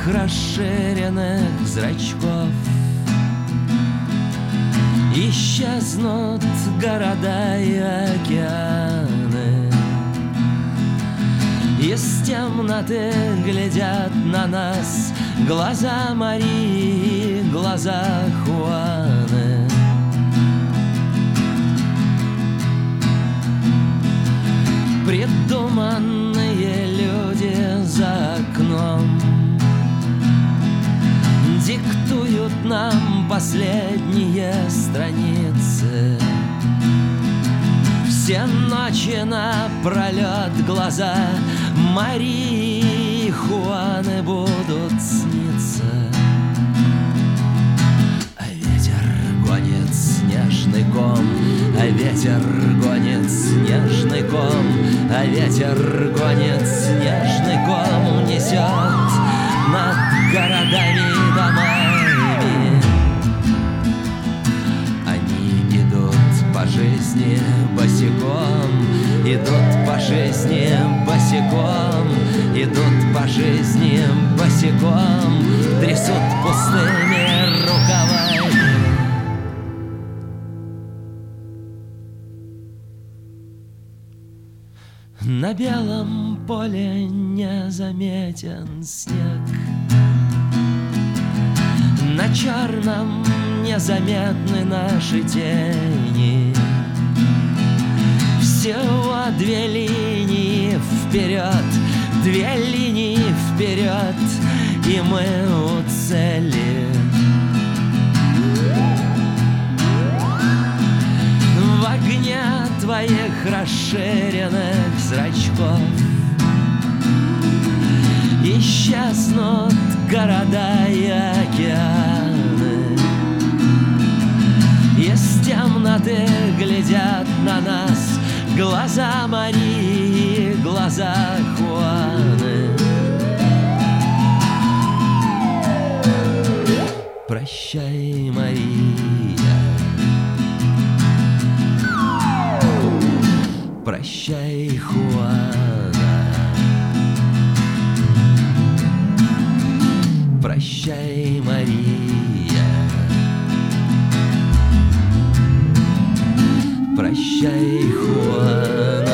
расширенных зрачков исчезнут города и океаны. Из темноты глядят на нас глаза Марии, глаза Хуаны. Придуманные люди за окном диктуют нам последние страницы. Все ночи напролет глаза Марии и Хуаны будут сниться. А ветер гонит снежный ком, а ветер гонит снежный ком, а ветер гонит снежный ком, несет над городами и домами. Они идут по жизни босиком, идут по жизни босиком, идут по жизни босиком, трясут пустыми рукавами. На белом поле незаметен снег, на черном незаметны наши тени. Всего две линии вперед, две линии вперед, и мы у цели. В огне твоих расширенных зрачков исчезнут города и океаны. Из темноты глядят на нас глаза Марии, глаза Хуаны. Прощай, Мария, прощай, Хуана, прощай, Мария, прощай, Хуана.